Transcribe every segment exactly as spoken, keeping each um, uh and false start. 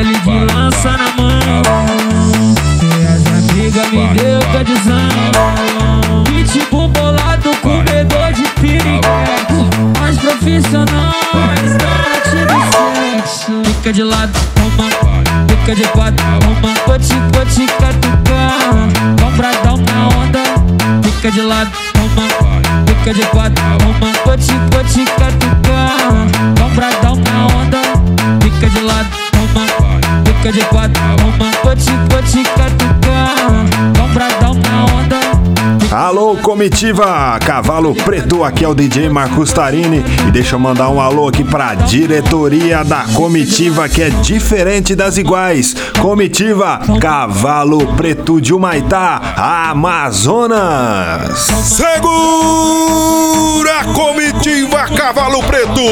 baile de lança na mão. E as amigas me deu cadizão. Pitbull bolado com medor de piriguete. As profissionais da arte do sexo. Fica de lado, toma, fica de quatro, toma. Vou te, vou te catucar, compradão na onda. Fica de lado, toma, fica de quatro, toma. Vou te, vou te catucar, compradão na onda. Fica de lado, toma, fica de quatro, toma. Vou te, vou te catucar, compradão na onda. Alô, comitiva Cavalo Preto, aqui é o D J Marcos Tarini. E deixa eu mandar um alô aqui pra diretoria da comitiva, que é diferente das iguais. Comitiva Cavalo Preto de Humaitá, Amazonas. Segura a comitiva Cavalo Preto.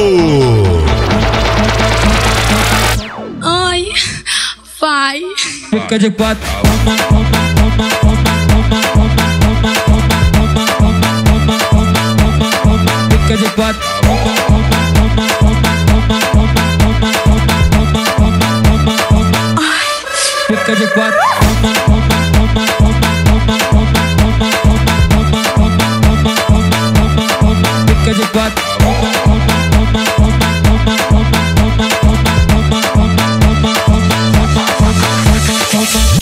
Ai, vai. Fica de quatro, toma, toma, toma, toma, toma, toma, toma, toma, toma, toma, toma, toma. Fica de quatro, toma, toma, toma, toma, toma, toma, toma, toma, toma, toma. Fica de quatro, toma, toma, toma, toma, toma, toma, toma, toma, toma, toma, toma. Fica de quatro, toma, toma, toma, toma, toma, toma, toma, toma, toma, toma.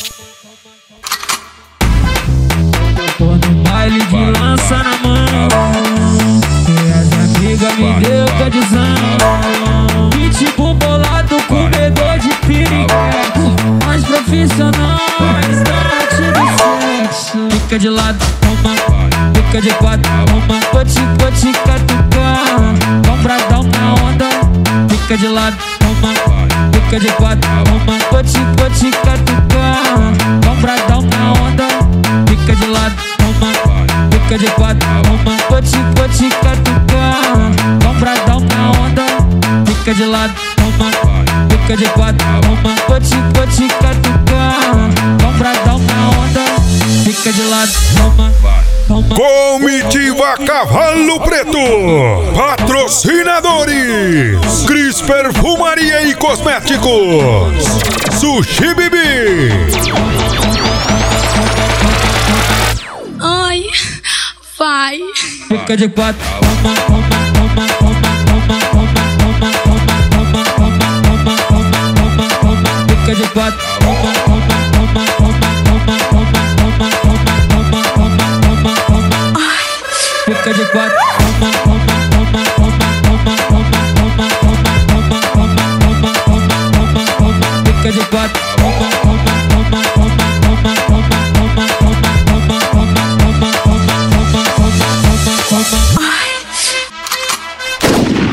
Tô no baile de lança na mão. E as amigas me deu cadizão. Pitbull bolado com medor de piriguete. As profissionais da arte do sexo. Fica de lado, toma, fica de quatro, toma. Vou te, vou te catucar, compradão na onda. Fica de lado, toma, fica de quatro, toma. Vou te, vou te catucar, compradão na onda. Fica de lado, toma, fica de quatro, toma. Vou te, vou te catucar, compradão na onda. Fica de lado, toma, fica de quatro, toma. Vou te, vou te catucar, compradão na onda. Fica de lado, toma, toma. Comitiva Cavalo Preto. Patrocinadores: Cris Perfumaria e Cosméticos, Sushi Bibi. Ai, vai. Fica de quatro, toma, toma, toma, toma, toma, toma, toma, toma, toma, toma, toma, toma. Fica de quatro, toma, toma, toma, toma, toma, toma, toma, toma, toma, toma. Fica de quatro, toma, toma, toma, toma, toma, toma, toma, toma, toma, toma, toma, toma. Fica de quatro, toma, toma.